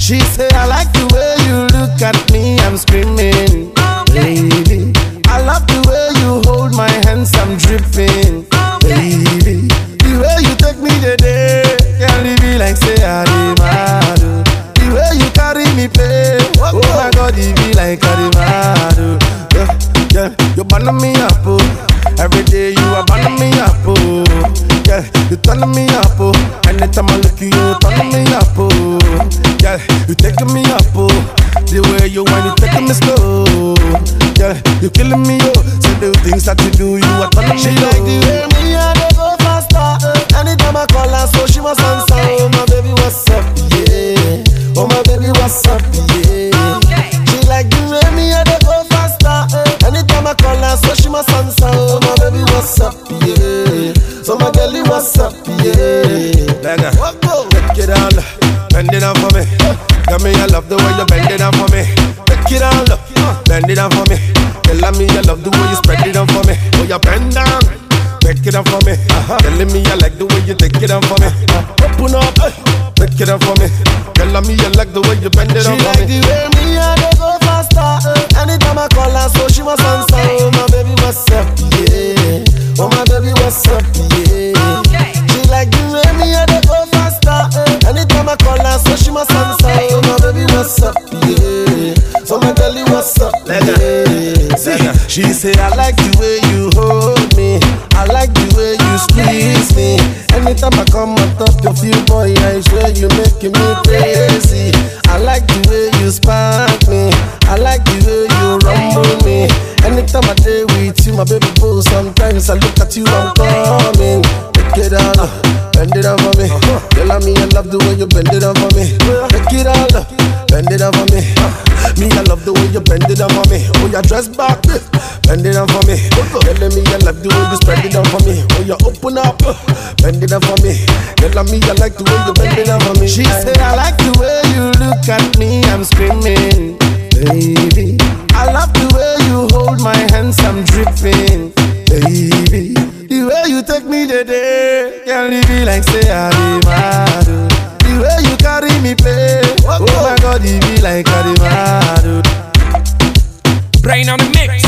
She say I like the way you look at me, I'm screaming. Baby, I love the way you hold my hands, I'm dripping. Baby, the way you take me today, can't leave me like say I demand. The way you carry me play, oh my God, it be like I demand. Yeah, you burn me up, oh. Every day you are burning me up, oh. Yeah, you turn me up, oh. Anytime I look at you, turn me up, oh. Yeah, you taking me up, oh. The way you want, you taking me slow. Yeah, you killing me, oh. So the things that you do, you are turning me She low. like the way me and they go faster. Anytime I call her, so she must answer. Oh my baby, what's up? Yeah. Oh my baby, what's up? Yeah. She like the way me and they go faster. Anytime I call her, so she must answer. Oh my baby, what's up? Yeah. So my girlie, what's up? Yeah. Beggar, take it down, bend it down for me. Got me, I love the way you bend it down for me. Take it down, bend it down for me. Tell me I love the way you spread it down for me. Oh, you bend down, take it down for me. Telling me I like the way you take it down for me. Open up, take it down for me. Tell me I like the way you bend it down for me. She like the way me and they go faster. Anytime I call her, so she must answer. Oh my baby, what's up? Yeah. Oh my baby, what's up? Yeah. She like the way me and they go faster. Anytime I call her, so she must answer. Oh my baby, what's up? Yeah. So my girlie, what's up? Yeah. See, she say I like the way you hold me. I like the way you squeeze me. Anytime I come on top of you, boy, I swear you making me crazy. I like the way you spark me. I like the way you rumble me. Anytime I day with you, my baby boo, sometimes I look at you, I'm coming. Take it down, bend it down for me. Tell me I love the way you bend it down for me. Take it down, bend it down for me. Me, I love the way you bend it down for me. Oh, you dress back, bend it down for me. Telling me I love the way you spread it down for me. Oh, you open up, bend it down for me. Telling me I like the way you bend it down for me. She say I like the way you look at me, I'm screaming. Baby, I love the way you hold my hands, I'm dripping. Baby, the way you take me today, can't leave me like say I demand. The way you carry me play, oh my God, it be like I demand. Brain on the mix.